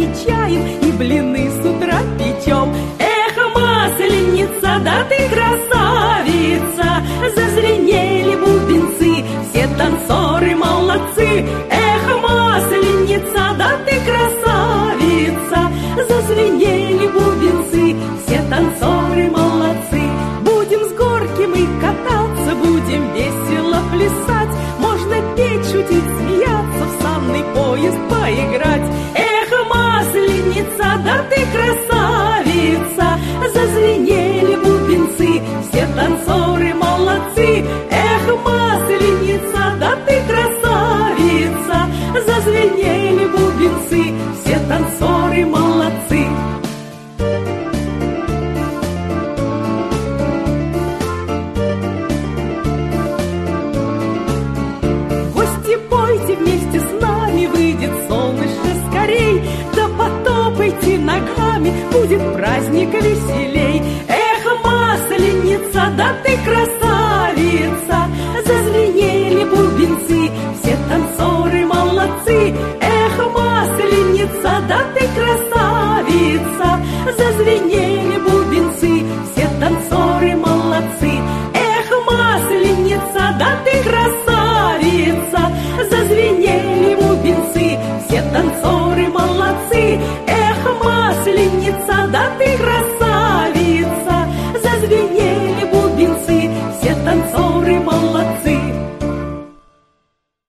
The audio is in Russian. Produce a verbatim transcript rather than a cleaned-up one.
чаем и блины с утра печем. Эх, Масленица, да ты красавица! Зазвенели бубенцы, все танцоры молодцы. Эх, Масленица, да ты красавица! Зазвенели бубенцы, все танцоры молодцы. Будем с горки мы кататься, будем весело плясать. Можно петь, шутить, смеяться, в санный поезд поиграть. Эх, Масленица, да ты красавица! Зазвенели бубенцы, все танцоры молодцы. Эх, Масленица, да ты красавица! Зазвенели бубенцы, все танцоры молодцы. Гости, пойте вместе с нами, выйдет солнышко скорей. Да потопайте ногами, будет праздник веселей. Эх, Масленица, да ты красавица! Зазвенели